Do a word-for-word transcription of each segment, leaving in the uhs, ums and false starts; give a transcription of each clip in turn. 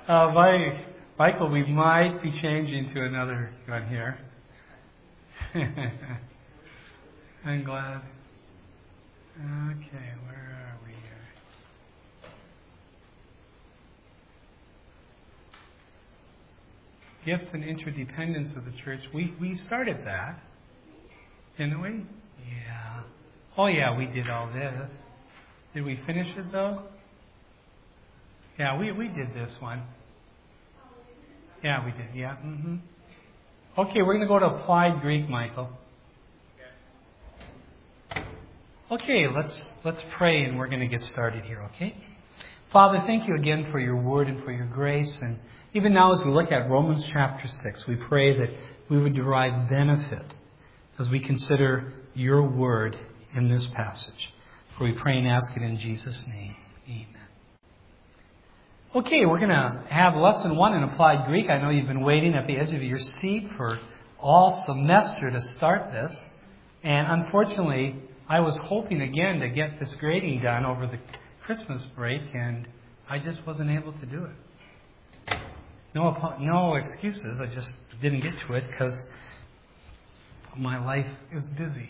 uh, Mike, Michael, we might be changing to another one here. I'm glad. Okay, where are we here? Gifts and interdependence of the church. We we started that, didn't we? Yeah. Oh yeah, we did all this. Did we finish it though? Yeah, we, we did this one. Yeah, we did. Yeah. Mm-hmm. Okay, we're going to go to Applied Greek, Michael. Okay, let's let's pray and we're going to get started here, okay? Father, thank you again for your word and for your grace. And even now as we look at Romans chapter six, we pray that we would derive benefit as we consider your word in this passage. For we pray and ask it in Jesus' name. Amen. Okay, we're going to have lesson one in Applied Greek. I know you've been waiting at the edge of your seat for all semester to start this. And unfortunately, I was hoping again to get this grading done over the Christmas break, and I just wasn't able to do it. No, no excuses. I just didn't get to it because my life is busy.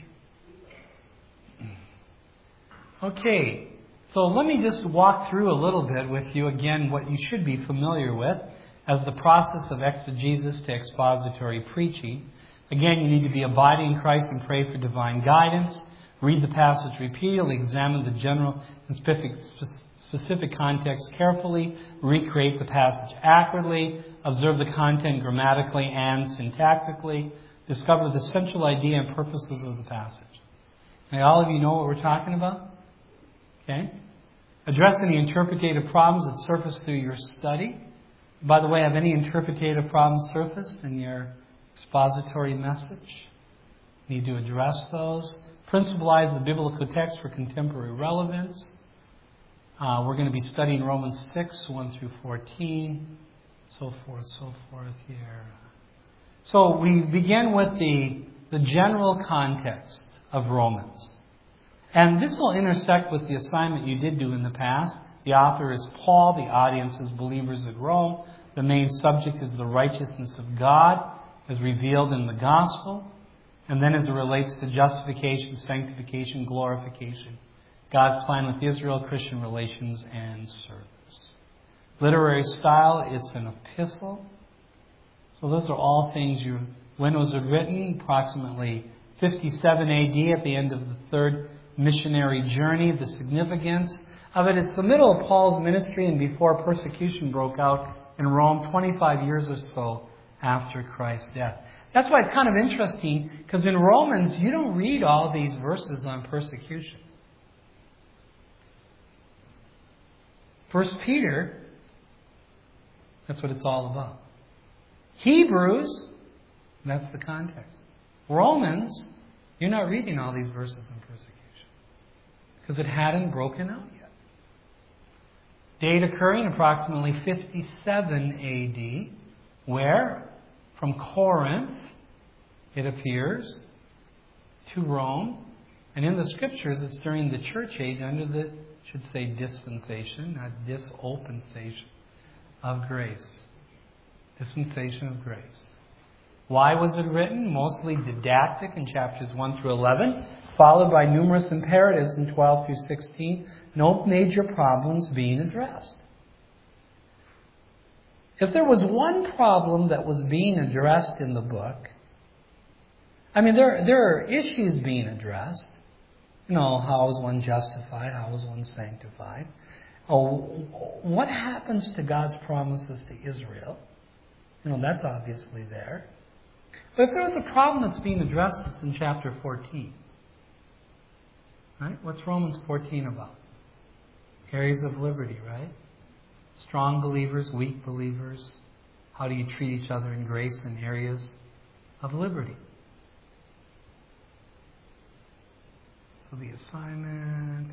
Okay, so let me just walk through a little bit with you again what you should be familiar with as the process of exegesis to expository preaching. Again, you need to be abiding in Christ and pray for divine guidance. Read the passage repeatedly, examine the general and specific, specific context carefully, recreate the passage accurately, observe the content grammatically and syntactically, discover the central idea and purposes of the passage. May all of you know what we're talking about? Okay? Address any interpretative problems that surface through your study. By the way, have any interpretative problems surfaced in your expository message? Need to address those. Principalize the biblical text for contemporary relevance. Uh, we're going to be studying Romans six, one through fourteen, so forth, so forth here. So we begin with the, the general context of Romans. And this will intersect with the assignment you did do in the past. The author is Paul. The audience is believers at Rome. The main subject is the righteousness of God as revealed in the gospel. And then as it relates to justification, sanctification, glorification, God's plan with Israel, Christian relations, and service. Literary style, it's an epistle. So those are all things you... When was it written? Approximately fifty-seven A D at the end of the third missionary journey. The significance of it, it's the middle of Paul's ministry and before persecution broke out in Rome, twenty-five years or so after Christ's death. That's why it's kind of interesting, because in Romans, you don't read all these verses on persecution. First Peter, that's what it's all about. Hebrews, that's the context. Romans, you're not reading all these verses on persecution, because it hadn't broken out yet. Date occurring approximately fifty-seven A D, where? From Corinth, it appears, to Rome. And in the Scriptures, it's during the church age under the, should say dispensation, not dispensation, of grace. Dispensation of grace. Why was it written? Mostly didactic in chapters one through eleven, followed by numerous imperatives in twelve through sixteen. No major problems being addressed. If there was one problem that was being addressed in the book, I mean, there, there are issues being addressed. You know, how is one justified? How is one sanctified? Oh, what happens to God's promises to Israel? You know, that's obviously there. But if there was a problem that's being addressed, it's in chapter fourteen. Right? What's Romans fourteen about? Areas of liberty, right? Strong believers, weak believers. How do you treat each other in grace in areas of liberty? So the assignment.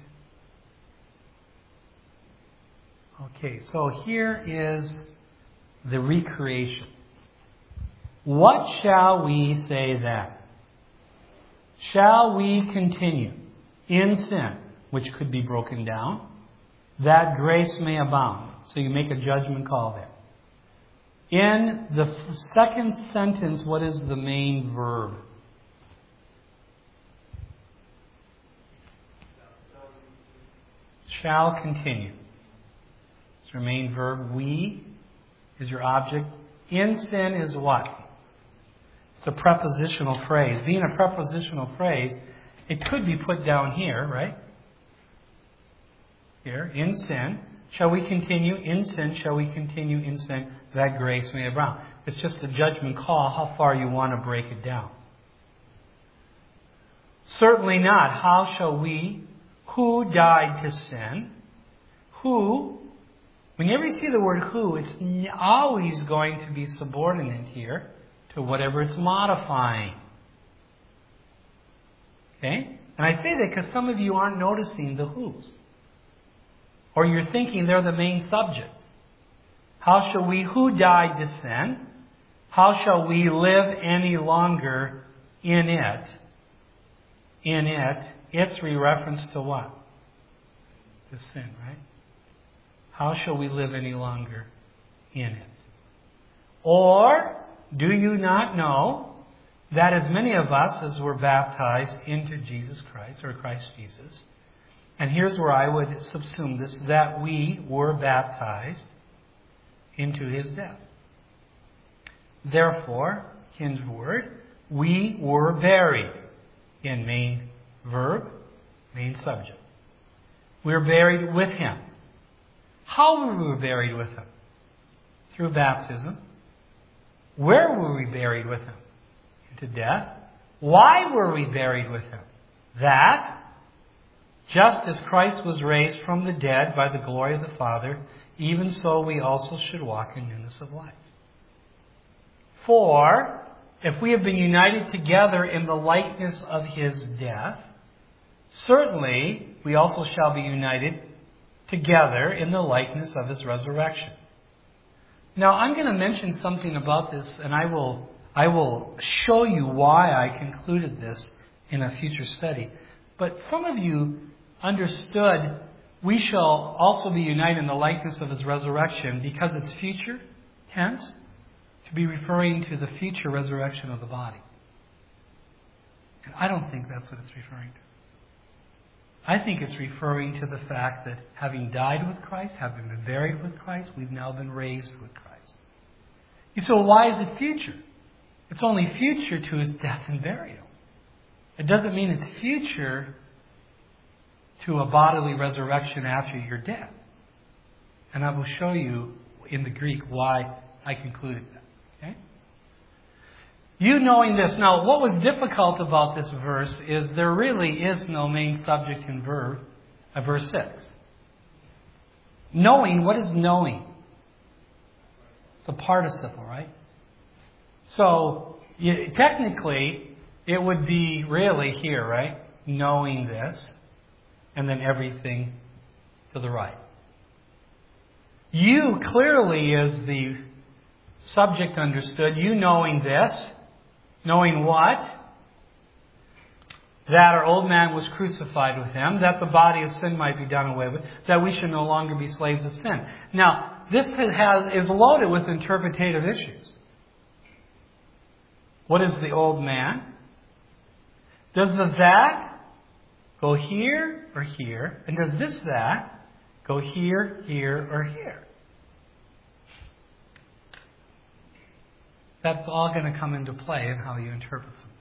Okay, so here is the recreation. What shall we say then? Shall we continue in sin, which could be broken down, that grace may abound? So you make a judgment call there. In the f- second sentence, what is the main verb? Shall continue. It's your main verb. We is your object. In sin is what? It's a prepositional phrase. Being a prepositional phrase, it could be put down here, right? Here, in sin. Shall we continue in sin? Shall we continue in sin? That grace may abound. It's just a judgment call how far you want to break it down. Certainly not. How shall we, who died to sin, who, whenever you see the word who, it's always going to be subordinate here to whatever it's modifying. Okay? And I say that because some of you aren't noticing the who's. Or you're thinking they're the main subject. How shall we, who died to sin, how shall we live any longer in it? In it, it's a reference to what? To sin, right? How shall we live any longer in it? Or, do you not know that as many of us as were baptized into Jesus Christ, or Christ Jesus, and here's where I would subsume this, that we were baptized into His death. Therefore, Ken's word, we were buried in main verb, main subject. We were buried with Him. How were we buried with Him? Through baptism. Where were we buried with Him? Into death. Why were we buried with Him? That, just as Christ was raised from the dead by the glory of the Father, even so we also should walk in newness of life. For, if we have been united together in the likeness of His death, certainly we also shall be united together in the likeness of His resurrection. Now, I'm going to mention something about this, and I will, I will show you why I concluded this in a future study. But some of you understood we shall also be united in the likeness of His resurrection because it's future tense, to be referring to the future resurrection of the body. And I don't think that's what it's referring to. I think it's referring to the fact that having died with Christ, having been buried with Christ, we've now been raised with Christ. You say, well, why is it future? It's only future to His death and burial. It doesn't mean it's future to a bodily resurrection after your death. And I will show you in the Greek why I concluded that. Okay? You knowing this. Now, what was difficult about this verse is there really is no main subject in verb, uh, verse six. Knowing, what is knowing? It's a participle, right? So, you, technically, it would be really here, right? Knowing this, and then everything to the right. You clearly is the subject understood. You knowing this. Knowing what? That our old man was crucified with Him, that the body of sin might be done away with, that we should no longer be slaves of sin. Now, this has, is loaded with interpretative issues. What is the old man? Does the that go here or here? And does this that go here, here, or here? That's all going to come into play in how you interpret something.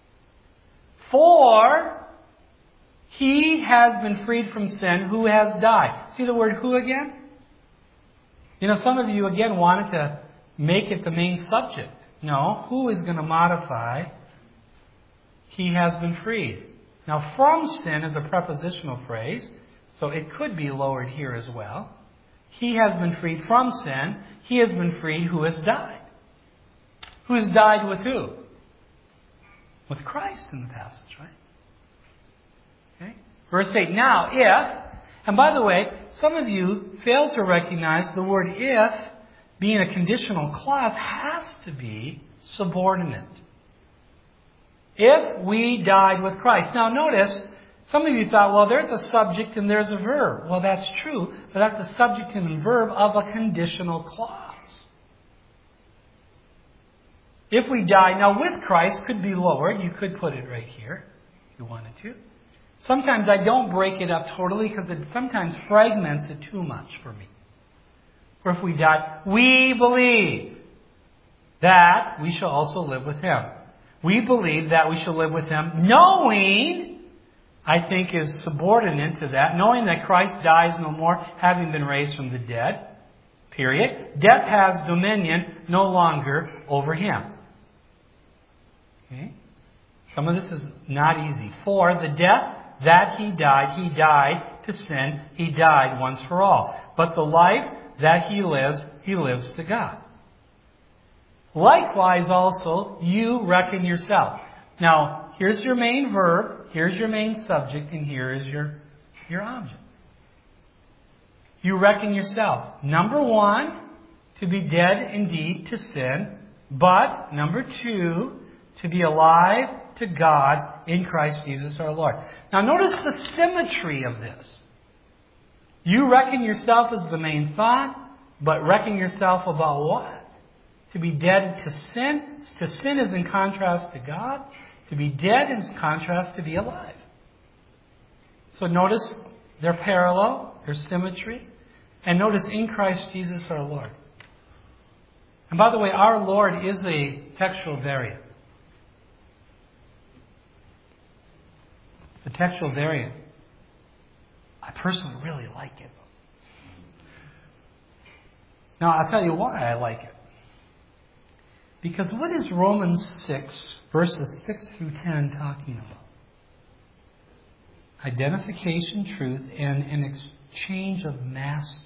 For He has been freed from sin who has died. See the word who again? You know, some of you again wanted to make it the main subject. No, who is going to modify He has been freed. Now, from sin is a prepositional phrase, so it could be lowered here as well. He has been freed from sin. He has been freed who has died. Who has died with who? With Christ in the passage, right? Okay. Verse eight. Now, if, and by the way, some of you fail to recognize the word if, being a conditional clause, has to be subordinate. If we died with Christ. Now notice, some of you thought, well, there's a subject and there's a verb. Well, that's true, but that's a subject and a verb of a conditional clause. If we die, now with Christ could be lowered. You could put it right here if you wanted to. Sometimes I don't break it up totally because it sometimes fragments it too much for me. For if we die, we believe that we shall also live with Him. We believe that we shall live with Him, knowing, I think is subordinate to that, knowing that Christ dies no more, having been raised from the dead. Period. Death has dominion no longer over Him. Okay? Some of this is not easy. For the death that He died, He died to sin. He died once for all. But the life that He lives, He lives to God. Likewise also, you reckon yourself. Now, here's your main verb, here's your main subject, and here is your, your object. You reckon yourself. Number one, to be dead indeed to sin. But, number two, to be alive to God in Christ Jesus our Lord. Now notice the symmetry of this. You reckon yourself as the main thought, but reckon yourself about what? To be dead to sin. To sin is in contrast to God. To be dead is in contrast to be alive. So notice they're parallel, there's symmetry. And notice in Christ Jesus our Lord. And by the way, our Lord is a textual variant. It's a textual variant. I personally really like it. Now, I'll tell you why I like it. Because what is Romans six, verses six through ten talking about? Identification, truth, and an exchange of masters.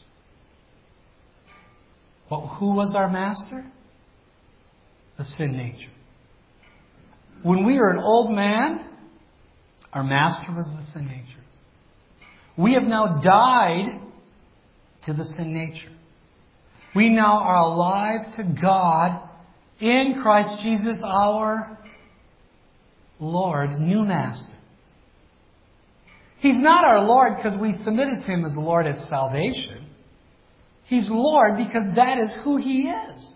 Well, who was our master? The sin nature. When we were an old man, our master was the sin nature. We have now died to the sin nature. We now are alive to God in Christ Jesus our Lord, new master. He's not our Lord because we submitted to Him as Lord at salvation. He's Lord because that is who He is.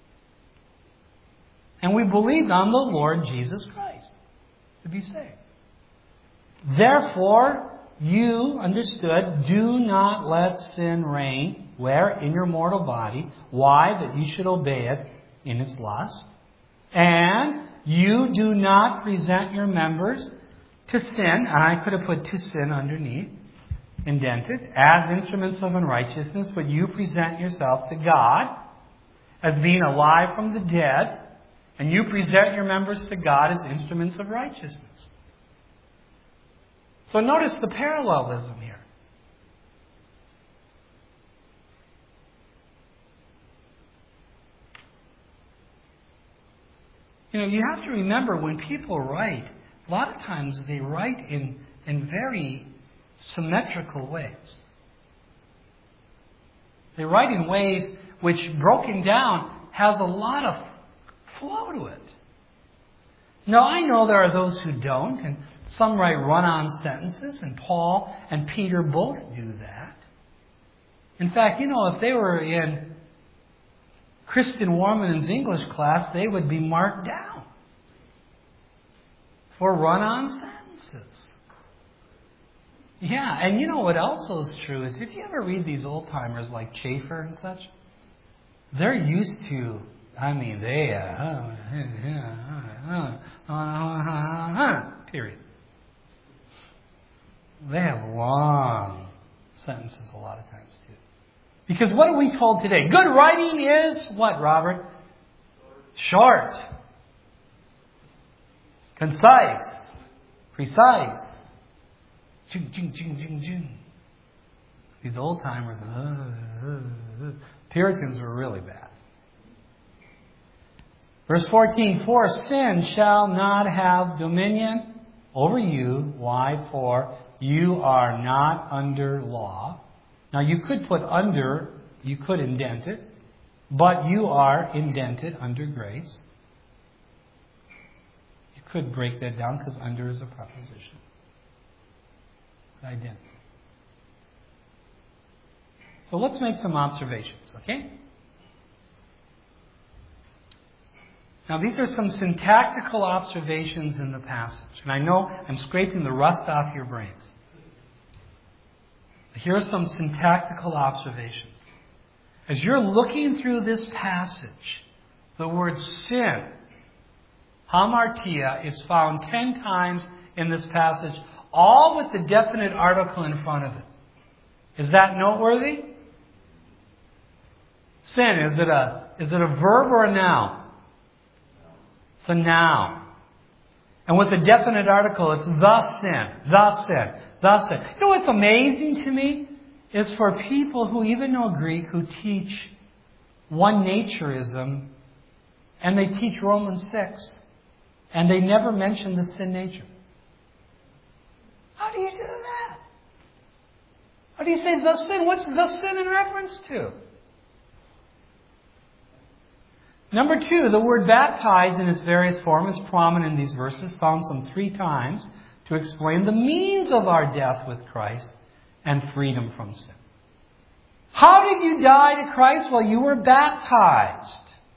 And we believed on the Lord Jesus Christ to be saved. Therefore, you understood, do not let sin reign where? In your mortal body. Why? That you should obey it in its lust. And you do not present your members to sin, and I could have put to sin underneath, indented, as instruments of unrighteousness, but you present yourself to God as being alive from the dead, and you present your members to God as instruments of righteousness. So notice the parallelism here. You know, you have to remember when people write, a lot of times they write in, in very symmetrical ways. They write in ways which, broken down, has a lot of flow to it. Now, I know there are those who don't, and some write run-on sentences, and Paul and Peter both do that. In fact, you know, if they were in Christian Warman's English class, they would be marked down for run-on sentences. Yeah, and you know what also is true is if you ever read these old-timers like Schaeffer and such, they're used to, I mean, they, uh, period. They have long sentences a lot of times too. Because what are we told today? Good writing is what, Robert? Short. Concise. Precise. Jing, jing, jing, jing, jing. These old timers, uh, uh, uh. Puritans were really bad. Verse fourteen, for sin shall not have dominion over you. Why? For you are not under law. Now you could put under, you could indent it, but you are indented under grace. You could break that down because under is a preposition. Identity. So let's make some observations, okay? Now, these are some syntactical observations in the passage. And I know I'm scraping the rust off your brains. Here are some syntactical observations. As you're looking through this passage, the word sin, hamartia, is found ten times in this passage, all with the definite article in front of it. Is that noteworthy? Sin, is it a, is it a verb or a noun? It's a noun. And with a definite article, it's the sin, the sin, the sin. You know what's amazing to me? Is for people who even know Greek, who teach one-naturism, and they teach Romans six, and they never mention the sin nature. How do you do that? How do you say the sin? What's the sin in reference to? Number two, the word baptized in its various forms is prominent in these verses, found some three times, to explain the means of our death with Christ and freedom from sin. How did you die to Christ? Well, you were baptized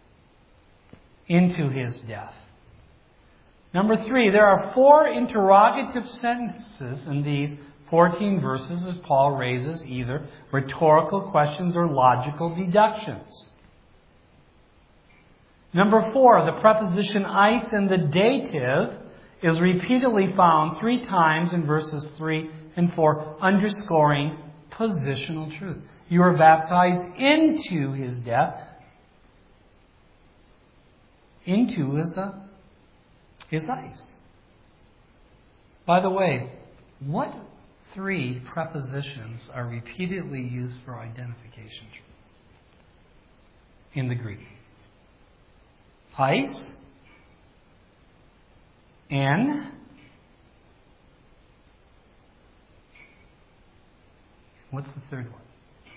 into His death. Number three, there are four interrogative sentences in these fourteen verses as Paul raises either rhetorical questions or logical deductions. Number four, the preposition ites in the dative is repeatedly found three times in verses three and four, underscoring positional truth. You are baptized into His death. Into is a is ice. By the way, what three prepositions are repeatedly used for identification in the Greek? Ice, en, what's the third one?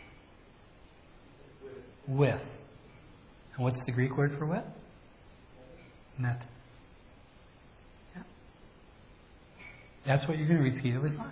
With. And what's the Greek word for with? Met. Yeah. That's what you're going to repeatedly find.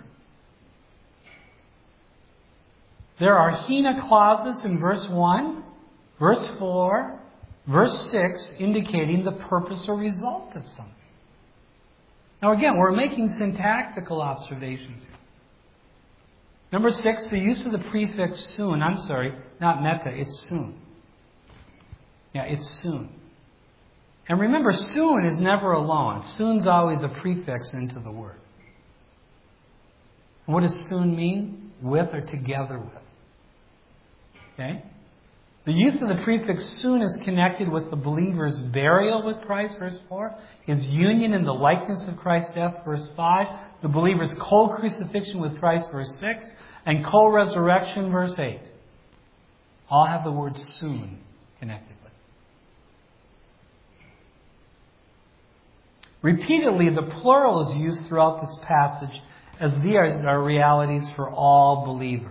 There are hina clauses in verse one, verse four, verse six, indicating the purpose or result of something. Now again, we're making syntactical observations here. Number six, the use of the prefix soon. I'm sorry, not meta, it's soon. Yeah, it's soon. And remember, soon is never alone. Soon's always a prefix into the word. And what does soon mean? With or together with. Okay? The use of the prefix soon is connected with the believer's burial with Christ, verse four, his union in the likeness of Christ's death, verse five, the believer's co-crucifixion with Christ, verse six, and co-resurrection, verse eight. All have the word soon connected with it. Repeatedly, the plural is used throughout this passage as these are realities for all believers.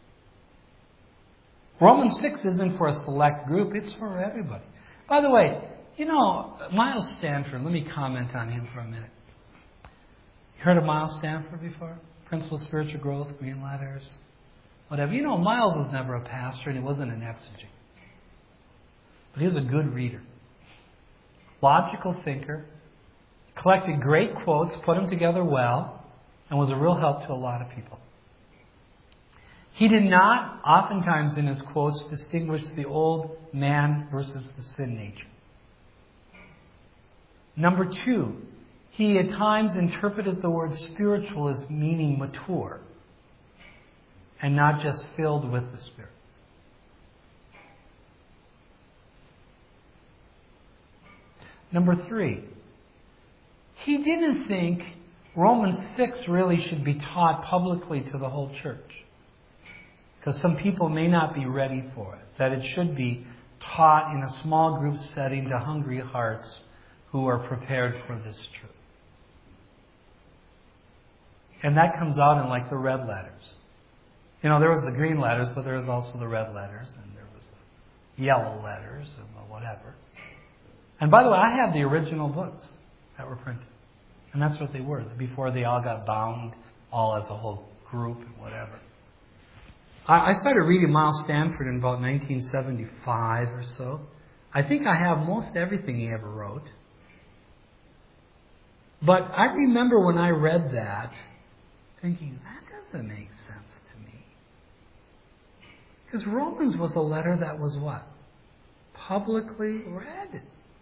Romans six isn't for a select group, it's for everybody. By the way, you know, Miles Stanford, let me comment on him for a minute. You heard of Miles Stanford before? Principle of Spiritual Growth, Green Letters, whatever. You know, Miles was never a pastor and he wasn't an exegete. But he was a good reader. Logical thinker. Collected great quotes, put them together well, and was a real help to a lot of people. He did not, oftentimes in his quotes, distinguish the old man versus the sin nature. Number two, he at times interpreted the word spiritual as meaning mature and not just filled with the Spirit. Number three, he didn't think Romans six really should be taught publicly to the whole church. Because some people may not be ready for it. That it should be taught in a small group setting to hungry hearts who are prepared for this truth. And that comes out in like the red letters. You know, there was the green letters, but there was also the red letters, and there was the yellow letters, and whatever. And by the way, I have the original books that were printed. And that's what they were, before they all got bound, all as a whole group and whatever. I started reading Miles Stanford in about nineteen seventy-five or so. I think I have most everything he ever wrote. But I remember when I read that, thinking, that doesn't make sense to me. Because Romans was a letter that was what? Publicly read. It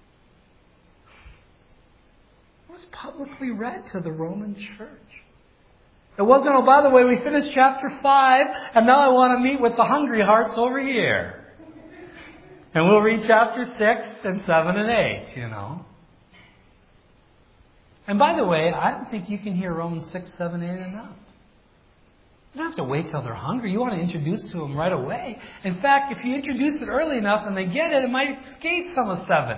was publicly read to the Roman church. It wasn't, oh, by the way, we finished chapter five, and now I want to meet with the hungry hearts over here. And we'll read chapter six and seven and eight, you know. And by the way, I don't think you can hear Romans six, seven, eight enough. You don't have to wait till they're hungry. You want to introduce to them right away. In fact, if you introduce it early enough and they get it, it might escape some of seven.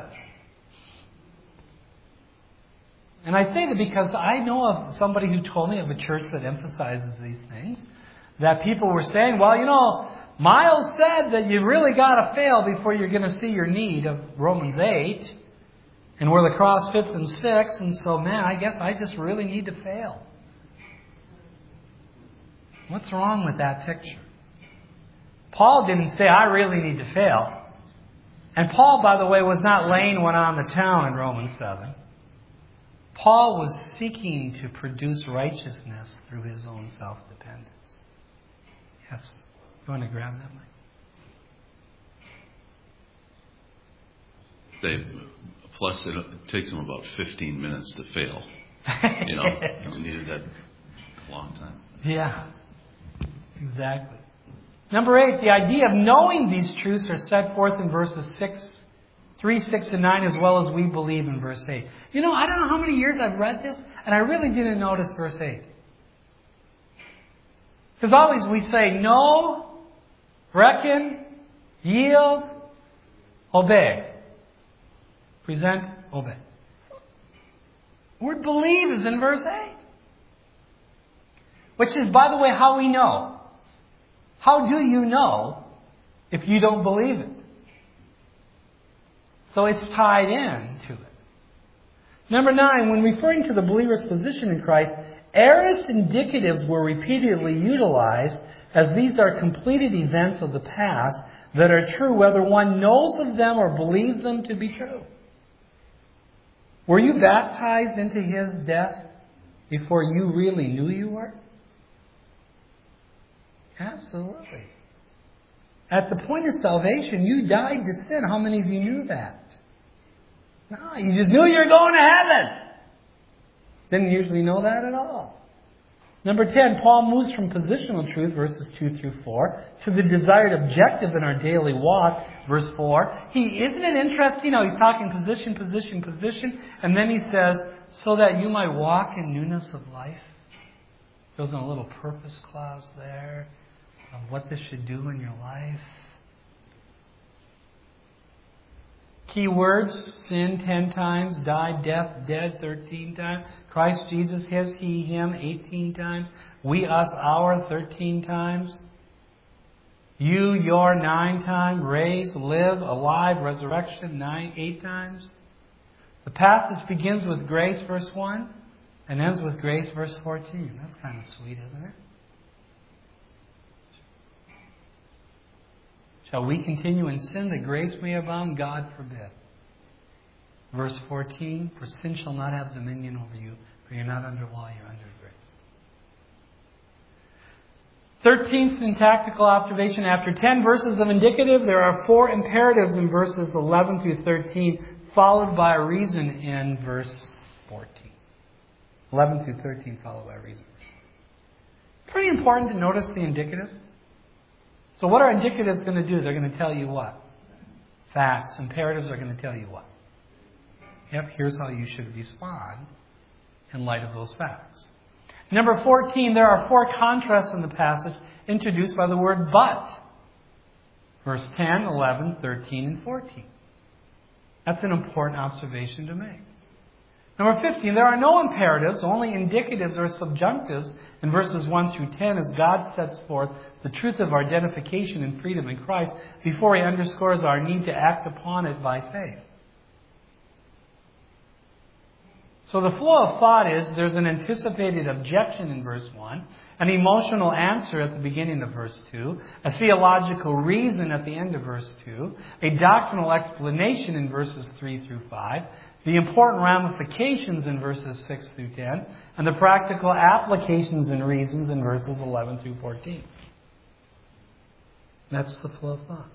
And I say that because I know of somebody who told me of a church that emphasizes these things. That people were saying, well, you know, Miles said that you really got to fail before you're going to see your need of Romans eight. And where the cross fits in six. And so, man, I guess I just really need to fail. What's wrong with that picture? Paul didn't say, I really need to fail. And Paul, by the way, was not laying one on the town in Romans seven. Paul was seeking to produce righteousness through his own self-dependence. Yes. You want to grab that mic? They, plus, it takes them about fifteen minutes to fail. You know, you needed that a long time. Yeah, exactly. Number eight, the idea of knowing these truths are set forth in verses six, three, six, and nine, as well as we believe in verse eight. You know, I don't know how many years I've read this, and I really didn't notice verse eight. Because always we say, know, reckon, yield, obey. Present, obey. The word believe is in verse eight. Which is, by the way, how we know. How do you know if you don't believe it? So it's tied in to it. Number nine, when referring to the believer's position in Christ, aorist indicatives were repeatedly utilized as these are completed events of the past that are true whether one knows of them or believes them to be true. Were you baptized into His death before you really knew you were? Absolutely. At the point of salvation, you died to sin. How many of you knew that? No, you just knew you were going to heaven. Didn't usually know that at all. Number ten, Paul moves from positional truth, verses two through four, to the desired objective in our daily walk, verse four. He, isn't it interesting how he's talking position, position, position, and then he says, so that you might walk in newness of life. Goes in a little purpose clause there of what this should do in your life. Key words, sin ten times, died, death, dead thirteen times, Christ Jesus, his, he, him eighteen times, we, us, our thirteen times, you, your nine times, raised, live, alive, resurrection nine, eight times. The passage begins with grace, verse one, and ends with grace, verse fourteen. That's kind of sweet, isn't it? Shall we continue in sin that grace may abound? God forbid. Verse fourteen, for sin shall not have dominion over you, for you're not under law, you're under grace. Thirteenth syntactical observation, after ten verses of indicative, there are four imperatives in verses eleven through thirteen, followed by a reason in verse fourteen. eleven through thirteen followed by reasons. Pretty important to notice the indicative. So what are indicatives going to do? They're going to tell you what? Facts. Imperatives are going to tell you what? Yep, here's how you should respond in light of those facts. Number fourteen, there are four contrasts in the passage introduced by the word but. Verse ten, eleven, thirteen, and fourteen. That's an important observation to make. Number fifteen, there are no imperatives, only indicatives or subjunctives in verses one through ten as God sets forth the truth of our identification and freedom in Christ before He underscores our need to act upon it by faith. So the flow of thought is there's an anticipated objection in verse one, an emotional answer at the beginning of verse two, a theological reason at the end of verse two, a doctrinal explanation in verses three through five, the important ramifications in verses six through ten, and the practical applications and reasons in verses eleven through fourteen. That's the flow of thought.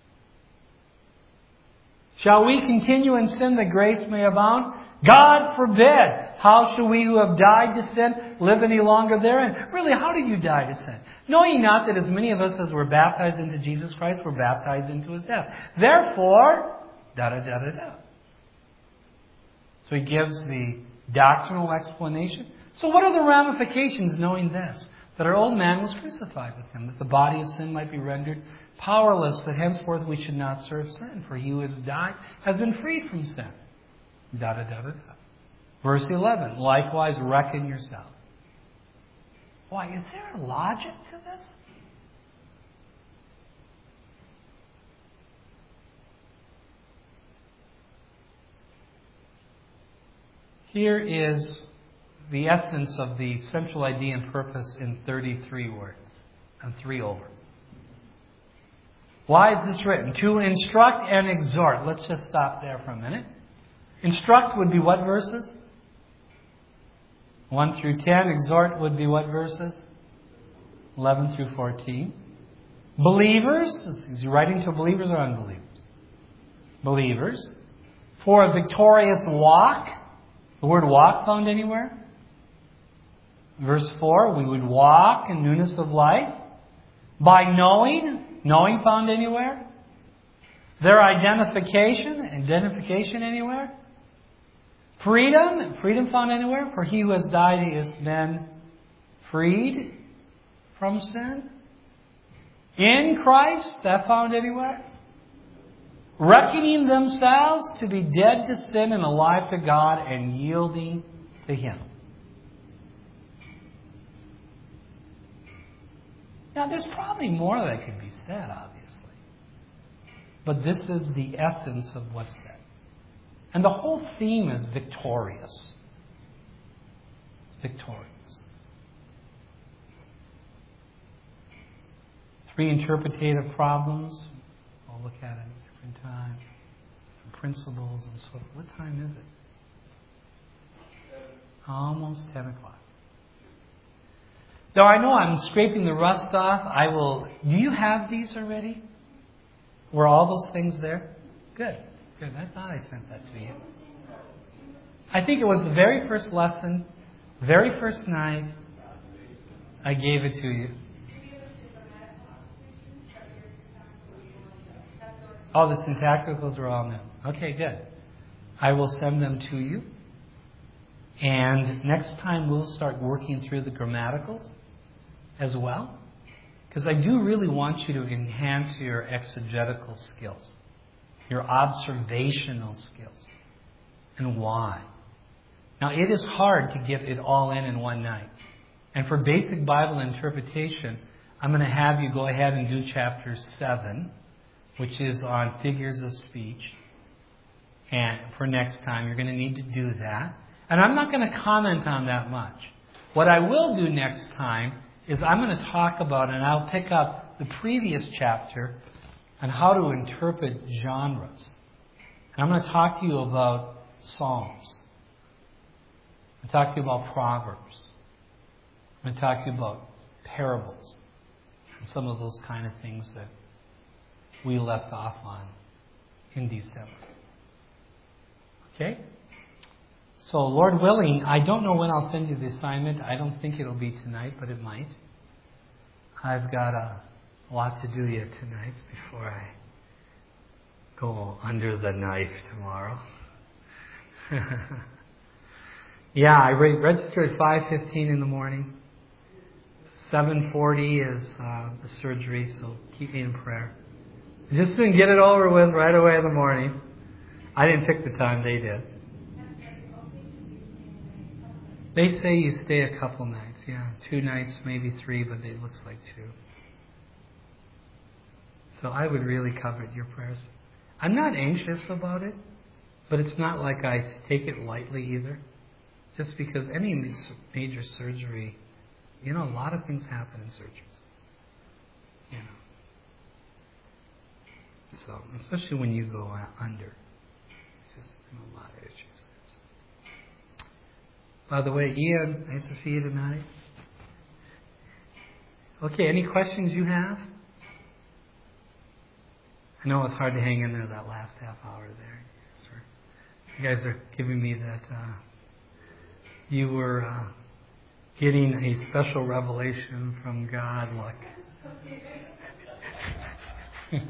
Shall we continue in sin that grace may abound? God forbid! How shall we who have died to sin live any longer therein? Really, how did you die to sin? Know ye not that as many of us as were baptized into Jesus Christ were baptized into His death? Therefore, da-da-da-da-da. So he gives the doctrinal explanation. So what are the ramifications knowing this? That our old man was crucified with Him, that the body of sin might be rendered powerless, that henceforth we should not serve sin, for he who has died has been freed from sin. Da da da da da. Verse eleven. Likewise, reckon yourself. Why, is there logic to this? Here is the essence of the central idea and purpose in thirty-three words, and three over. Why is this written? To instruct and exhort. Let's just stop there for a minute. Instruct would be what verses? one through ten. Exhort would be what verses? eleven through fourteen. Believers. Is he writing to believers or unbelievers? Believers. For a victorious walk. The word walk found anywhere? Verse four. We would walk in newness of life. By knowing. Knowing found anywhere? Their identification. Identification anywhere? Freedom. Freedom found anywhere? For he who has died has been freed from sin. In Christ. That found anywhere? Reckoning themselves to be dead to sin and alive to God and yielding to Him. Now, there's probably more that could be said, obviously. But this is the essence of what's said. And the whole theme is victorious. It's victorious. Three interpretative problems. We'll look at it at a different time. Principles and so forth. What time is it? Almost ten o'clock. Though I know I'm scraping the rust off, I will... Do you have these already? Were all those things there? Good. Good. I thought I sent that to you. I think it was the very first lesson, very first night, I gave it to you. Oh, the syntacticals are all new. Okay, good. I will send them to you. And next time we'll start working through the grammaticals as well. Because I do really want you to enhance your exegetical skills, your observational skills. And why? Now, it is hard to get it all in in one night. And for basic Bible interpretation, I'm going to have you go ahead and do chapter seven, which is on figures of speech. And for next time, you're going to need to do that. And I'm not going to comment on that much. What I will do next time is I'm going to talk about, and I'll pick up the previous chapter on how to interpret genres. And I'm going to talk to you about Psalms. I'm going to talk to you about Proverbs. I'm going to talk to you about parables. And some of those kind of things that we left off on in December. Okay? So, Lord willing, I don't know when I'll send you the assignment. I don't think it'll be tonight, but it might. I've got a lot to do yet tonight before I go under the knife tomorrow. Yeah, I registered at five fifteen in the morning. seven forty is uh, the surgery, so keep me in prayer. Just to get it over with right away in the morning. I didn't pick the time, they did. They say you stay a couple nights, yeah. Two nights, maybe three, but it looks like two. So I would really covet your prayers. I'm not anxious about it, but it's not like I take it lightly either. Just because any major surgery You know, a lot of things happen in surgeries. You know. So, especially when you go under. Just a lot of issues. By the way, Ian, nice to see you tonight. Okay, any questions you have? I know it's hard to hang in there that last half hour there. You guys are giving me that uh, you were uh, getting a special revelation from God. Look.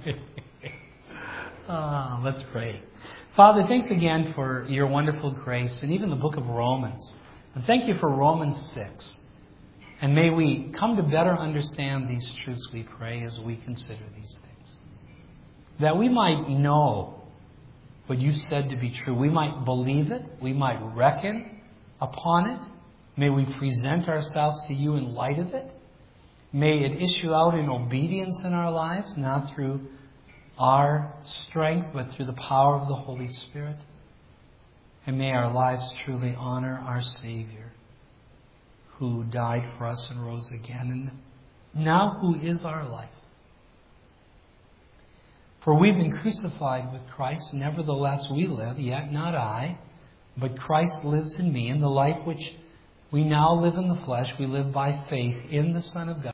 uh, let's pray. Father, thanks again for your wonderful grace and even the book of Romans. And thank you for Romans six. And may we come to better understand these truths, we pray, as we consider these things. That we might know what you said to be true. We might believe it. We might reckon upon it. May we present ourselves to you in light of it. May it issue out in obedience in our lives, not through our strength, but through the power of the Holy Spirit. And may our lives truly honor our Savior, who died for us and rose again, and now who is our life. For we've been crucified with Christ, nevertheless we live, yet not I, but Christ lives in me. In the life which we now live in the flesh, we live by faith in the Son of God.